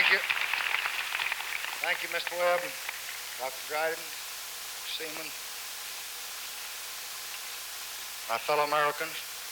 Thank you. Thank you, Mr. Webb, Dr. Dryden, Seaman, my fellow Americans.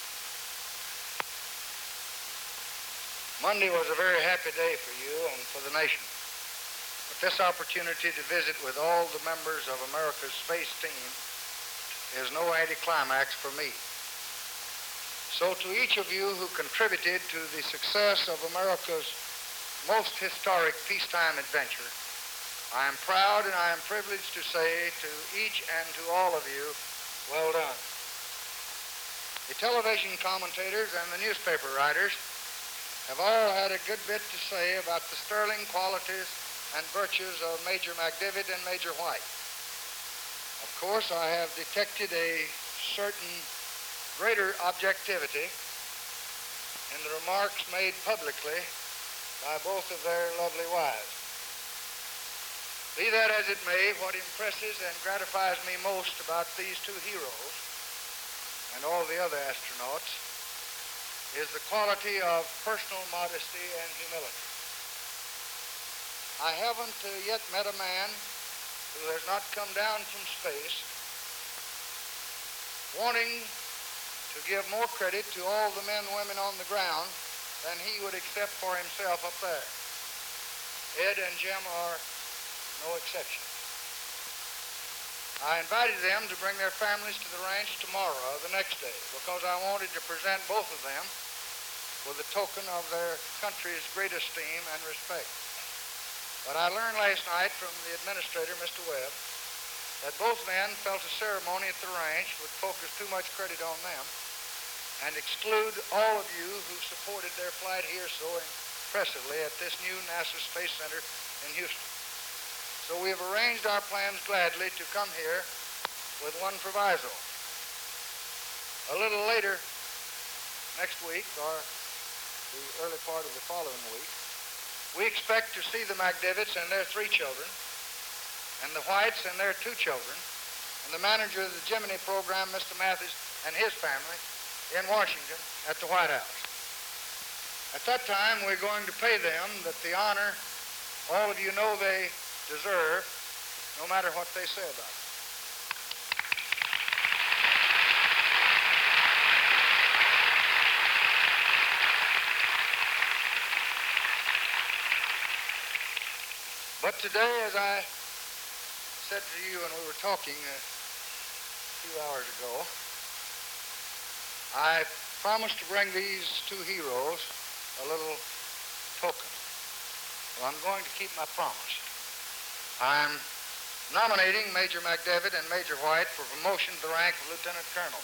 Monday was a very happy day for you and for the nation. But this opportunity to visit with all the members of America's space team is no anticlimax for me. So to each of you who contributed to the success of America's most historic peacetime adventure, I am proud and I am privileged to say to each and to all of you, well done. The television commentators and the newspaper writers have all had a good bit to say about the sterling qualities and virtues of Major McDivitt and Major White. Of course, I have detected a certain greater objectivity in the remarks made publicly by both of their lovely wives. Be that as it may, what impresses and gratifies me most about these two heroes and all the other astronauts is the quality of personal modesty and humility. I haven't yet met a man who has not come down from space wanting to give more credit to all the men and women on the ground than he would accept for himself up there. Ed and Jim are no exception. I invited them to bring their families to the ranch tomorrow, the next day, because I wanted to present both of them with a token of their country's great esteem and respect. But I learned last night from the administrator, Mr. Webb, that both men felt a ceremony at the ranch would focus too much credit on them and exclude all of you who supported their flight here so impressively at this new NASA Space Center in Houston. So we have arranged our plans gladly to come here with one proviso. A little later next week, or the early part of the following week, we expect to see the McDivitts and their 3 children, and the Whites and their 2 children, and the manager of the Gemini program, Mr. Mathis, and his family in Washington at the White House. At that time, we're going to pay them the honor all of you know they deserve, no matter what they say about it. But today, as I said to you when we were talking a few hours ago, I promised to bring these 2 heroes a little token. Well, I'm going to keep my promise. I'm nominating Major McDivitt and Major White for promotion to the rank of Lieutenant Colonel.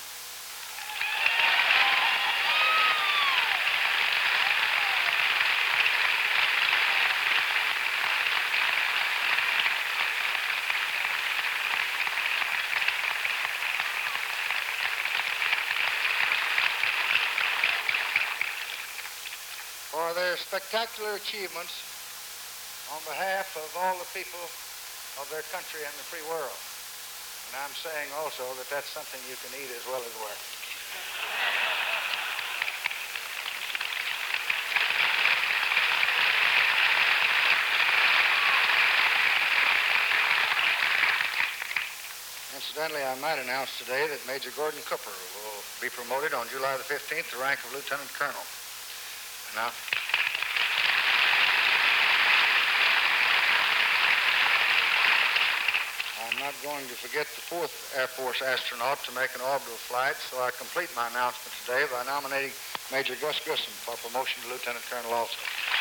For their spectacular achievements on behalf of all the people of their country and the free world. And I'm saying also that that's something you can eat as well as wear. Incidentally, I might announce today that Major Gordon Cooper will be promoted on July the 15th to the rank of Lieutenant Colonel. Now, I'm not going to forget the 4th Air Force astronaut to make an orbital flight, so I complete my announcement today by nominating Major Gus Grissom for promotion to Lieutenant Colonel also.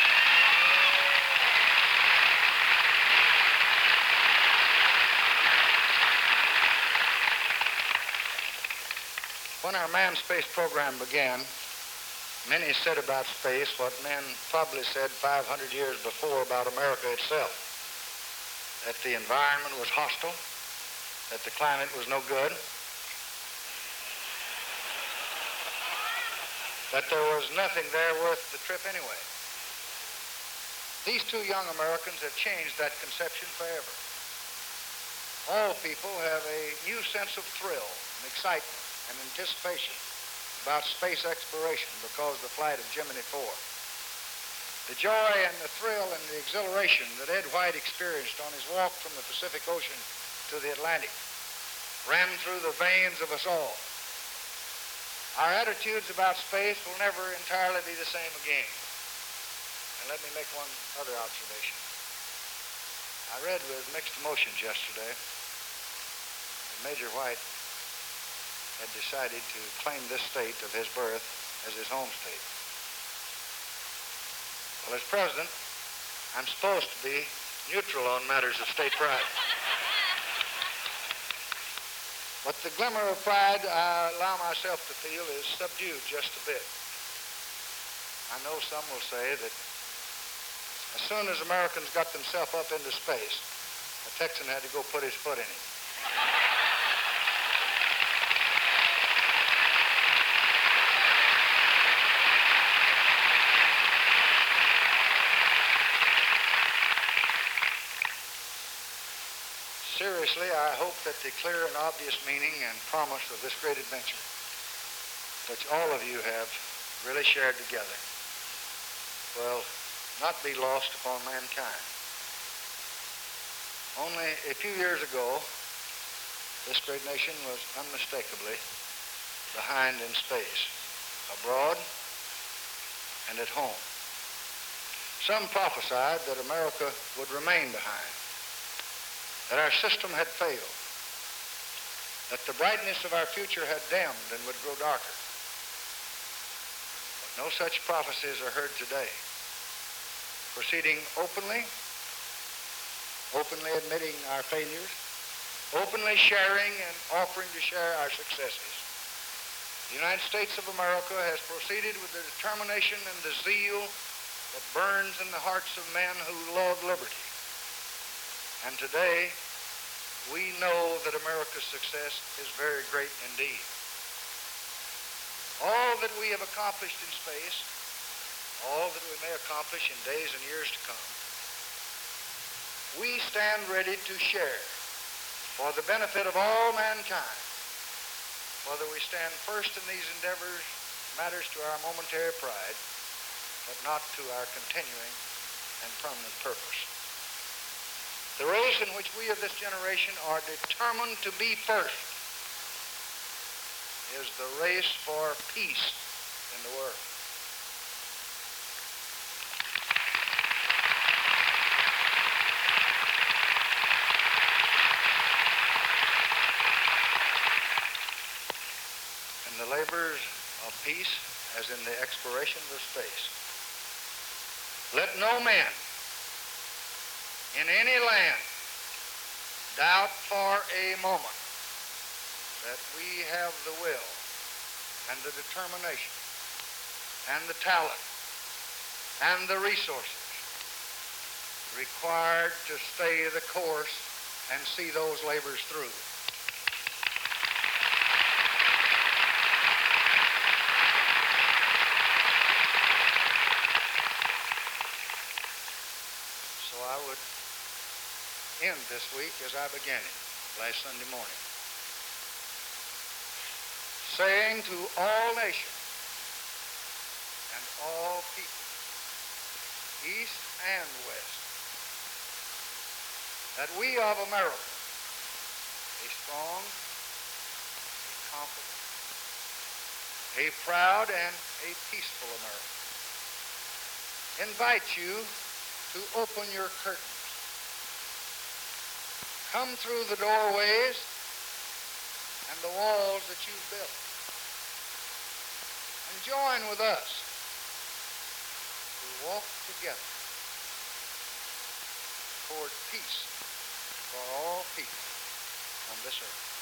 When our manned space program began, many said about space what men probably said 500 years before about America itself. That the environment was hostile, that the climate was no good, that there was nothing there worth the trip anyway. These 2 young Americans have changed that conception forever. All people have a new sense of thrill and excitement and anticipation about space exploration because of the flight of Gemini 4. The joy and the thrill and the exhilaration that Ed White experienced on his walk from the Pacific Ocean to the Atlantic ran through the veins of us all. Our attitudes about space will never entirely be the same again. And let me make one other observation. I read with mixed emotions yesterday that Major White had decided to claim this state of his birth as his home state. Well, as president, I'm supposed to be neutral on matters of state pride. But the glimmer of pride I allow myself to feel is subdued just a bit. I know some will say that as soon as Americans got themselves up into space, a Texan had to go put his foot in it. Seriously, I hope that the clear and obvious meaning and promise of this great adventure, which all of you have really shared together, will not be lost upon mankind. Only a few years ago, this great nation was unmistakably behind in space, abroad and at home. Some prophesied that America would remain behind, that our system had failed, that the brightness of our future had dimmed and would grow darker. But no such prophecies are heard today. Proceeding openly admitting our failures, openly sharing and offering to share our successes, the United States of America has proceeded with the determination and the zeal that burns in the hearts of men who love liberty. And today, we know that America's success is very great indeed. All that we have accomplished in space, all that we may accomplish in days and years to come, we stand ready to share for the benefit of all mankind. Whether we stand first in these endeavors matters to our momentary pride, but not to our continuing and permanent purpose. The race in which we of this generation are determined to be first is the race for peace in the world. In the labors of peace, as in the exploration of space, let no man in any land doubt for a moment that we have the will and the determination and the talent and the resources required to stay the course and see those labors through. So I would end this week as I began it last Sunday morning, saying to all nations and all people, East and West, that we of America, a strong, a confident, a proud, and a peaceful America, invite you to open your curtains. Come through the doorways and the walls that you've built and join with us to walk together toward peace for all people on this earth.